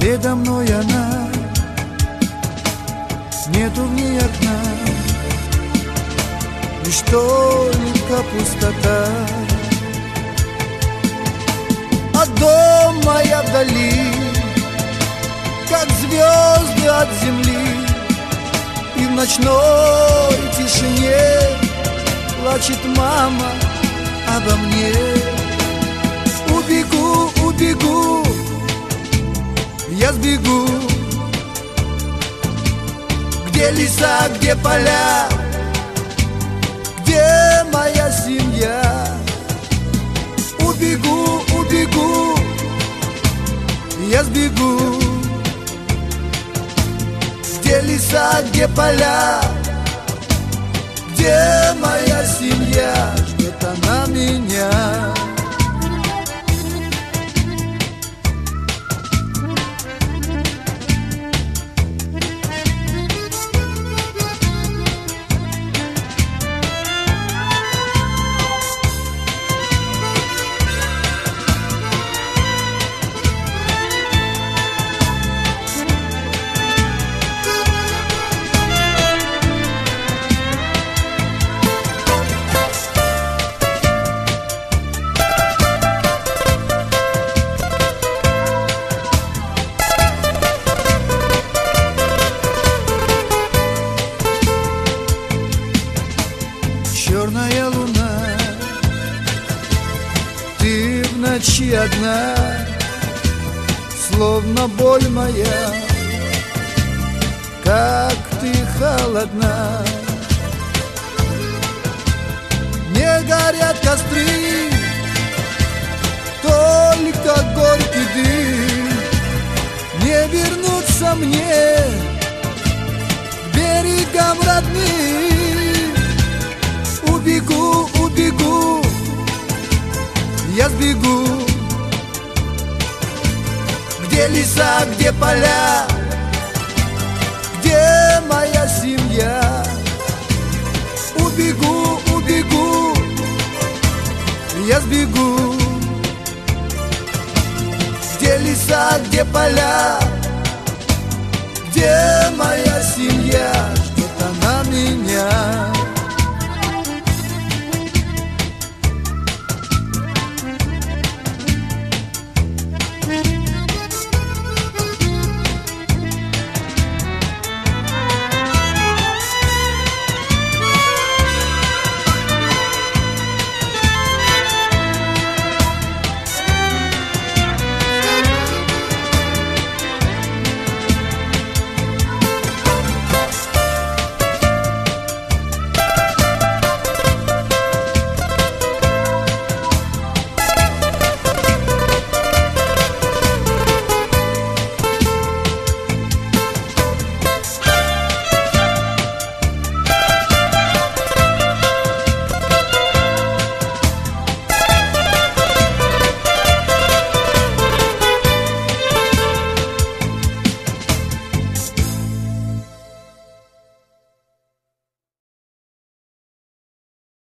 Передо мной она, нету в ней окна, лишь только пустота. А дом моя вдали, как звезды от земли, и в ночной тишине плачет мама обо мне. Убегу, убегу, я сбегу, где леса, где поля, где моя семья. Убегу, убегу, я сбегу, где леса, где поля, где моя семья. Ждет она меня. Черная луна, ты в ночи одна, словно боль моя, как ты холодна. Не горят костры, только горький дым. Не вернуться мне к берегам родным. Убегу, убегу, я сбегу, где леса, где поля, где моя семья. Убегу, убегу, я сбегу, где леса, где поля, где моя семья. Ждет она меня.